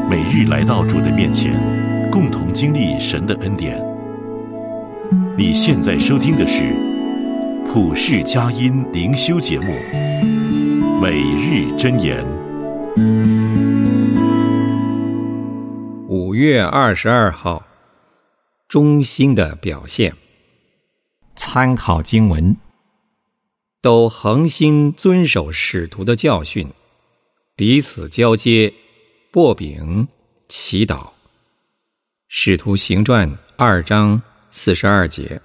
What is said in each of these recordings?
每日来到主的面前，共同经历神的恩典。你现在收听的是普世佳音灵修节目《每日箴言》。 5月22号，忠心的表现。参考经文：都恒心遵守使徒的教训，彼此交接，擘饼，祈祷。使徒行传2章42节。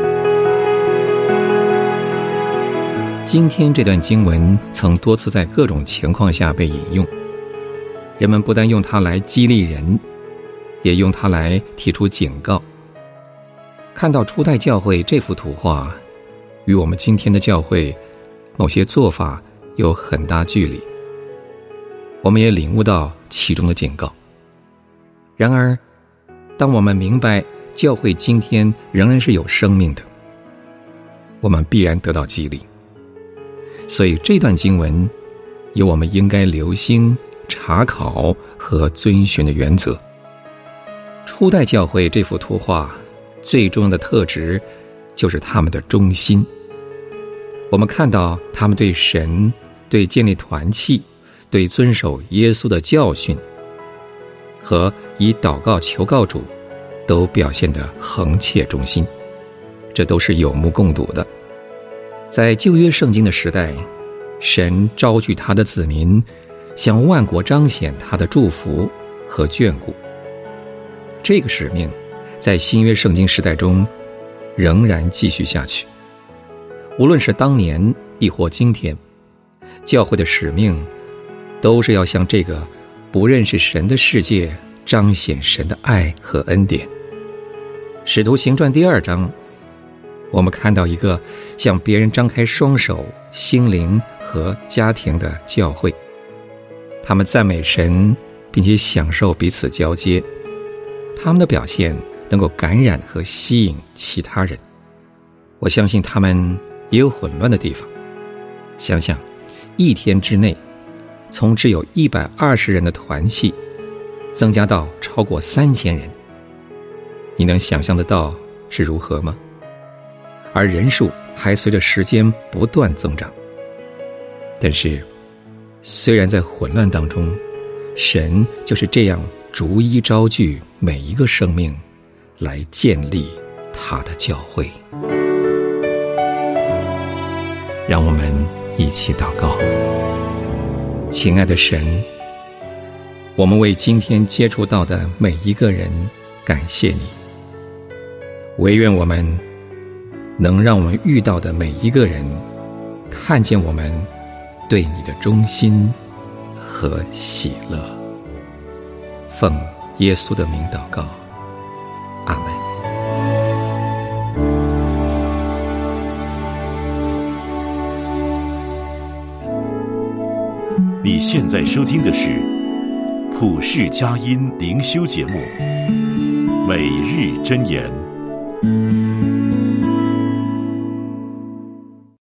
今天这段经文曾多次在各种情况下被引用，人们不但用它来激励人，也用它来提出警告。看到初代教会这幅图画，与我们今天的教会某些做法有很大距离，我们也领悟到其中的警告。然而，当我们明白教会今天仍然是有生命的，我们必然得到激励。所以这段经文有我们应该留心查考和遵循的原则。初代教会这幅图画最重要的特质就是他们的忠心。我们看到他们对神、对建立团契、对遵守耶稣的教训和以祷告求告主都表现得恒切忠心，这都是有目共睹的。在旧约圣经的时代，神召聚他的子民，向万国彰显他的祝福和眷顾。这个使命在新约圣经时代中仍然继续下去。无论是当年亦或今天，教会的使命都是要向这个不认识神的世界彰显神的爱和恩典。使徒行传第2章，我们看到一个向别人张开双手、心灵和家庭的教会，他们赞美神，并且享受彼此交接。他们的表现能够感染和吸引其他人。我相信他们也有混乱的地方。想想一天之内，从只有120人的团契增加到超过3000人，你能想象得到是如何吗？而人数还随着时间不断增长。但是虽然在混乱当中，神就是这样逐一招聚每一个生命，来建立他的教会。让我们一起祷告。亲爱的神，我们为今天接触到的每一个人感谢你，唯愿我们能让我们遇到的每一个人看见我们对你的忠心和喜乐。奉耶稣的名祷告，阿们。 你现在收听的是普世佳音灵修节目《每日箴言》。